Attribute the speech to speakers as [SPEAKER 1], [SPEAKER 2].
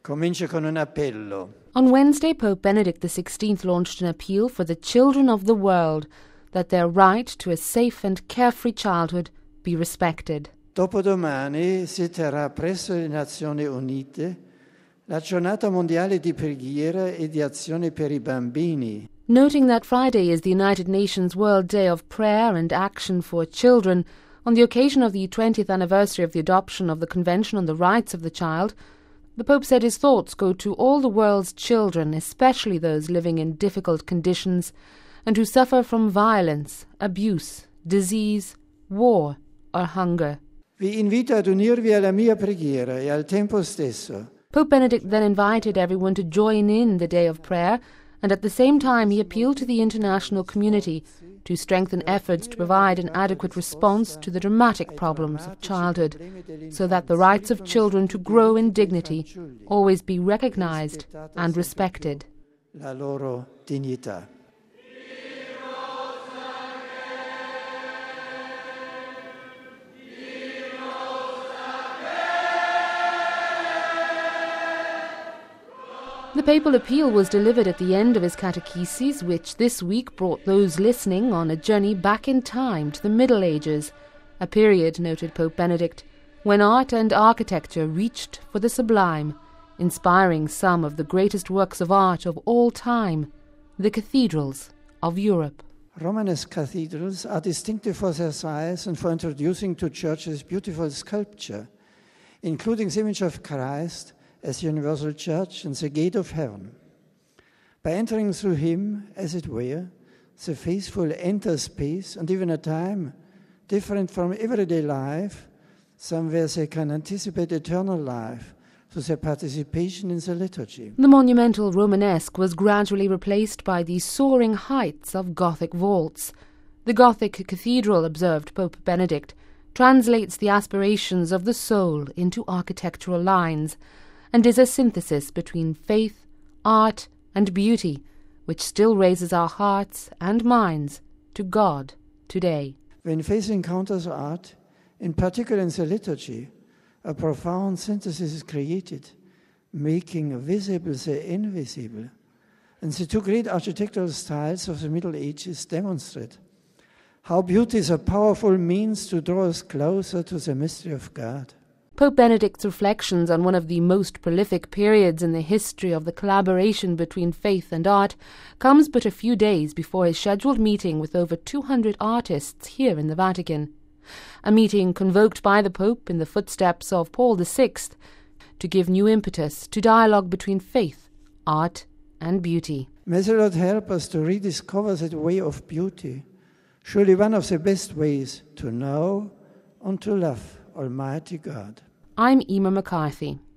[SPEAKER 1] Comincia con un appello.
[SPEAKER 2] On Wednesday, Pope Benedict XVI launched an appeal for the children of the world that their right to a safe and carefree childhood be respected.
[SPEAKER 1] Dopodomani si terrà presso le Nazioni Unite la giornata mondiale di preghiera e di azione per i bambini.
[SPEAKER 2] Noting that Friday is the United Nations World Day of Prayer and Action for Children, on the occasion of the 20th anniversary of the adoption of the Convention on the Rights of the Child, the Pope said his thoughts go to all the world's children, especially those living in difficult conditions and who suffer from violence, abuse, disease, war or hunger.
[SPEAKER 1] Vi invito ad unirvi alla mia preghiera e al tempo stesso.
[SPEAKER 2] Pope Benedict then invited everyone to join in the day of prayer, and at the same time he appealed to the international community to strengthen efforts to provide an adequate response to the dramatic problems of childhood, so that the rights of children to grow in dignity always be recognized and respected.
[SPEAKER 1] La loro dignità.
[SPEAKER 2] The papal appeal was delivered at the end of his catechesis, which this week brought those listening on a journey back in time to the Middle Ages, a period, noted Pope Benedict, when art and architecture reached for the sublime, inspiring some of the greatest works of art of all time, the cathedrals of Europe.
[SPEAKER 1] Romanesque cathedrals are distinctive for their size and for introducing to churches beautiful sculpture, including the image of Christ as universal church and the gate of heaven. By entering through him, as it were, the faithful enter space and even a time different from everyday life, somewhere they can anticipate eternal life through their participation in the liturgy.
[SPEAKER 2] The monumental Romanesque was gradually replaced by the soaring heights of Gothic vaults. The Gothic cathedral, observed Pope Benedict, translates the aspirations of the soul into architectural lines, and is a synthesis between faith, art, and beauty, which still raises our hearts and minds to God today.
[SPEAKER 1] When faith encounters art, in particular in the liturgy, a profound synthesis is created, making visible the invisible. And the two great architectural styles of the Middle Ages demonstrate how beauty is a powerful means to draw us closer to the mystery of God.
[SPEAKER 2] Pope Benedict's reflections on one of the most prolific periods in the history of the collaboration between faith and art comes but a few days before his scheduled meeting with over 200 artists here in the Vatican. A meeting convoked by the Pope in the footsteps of Paul VI to give new impetus to dialogue between faith, art and beauty.
[SPEAKER 1] May the Lord help us to rediscover that way of beauty, surely one of the best ways to know and to love Almighty God.
[SPEAKER 2] I'm Emma McCarthy.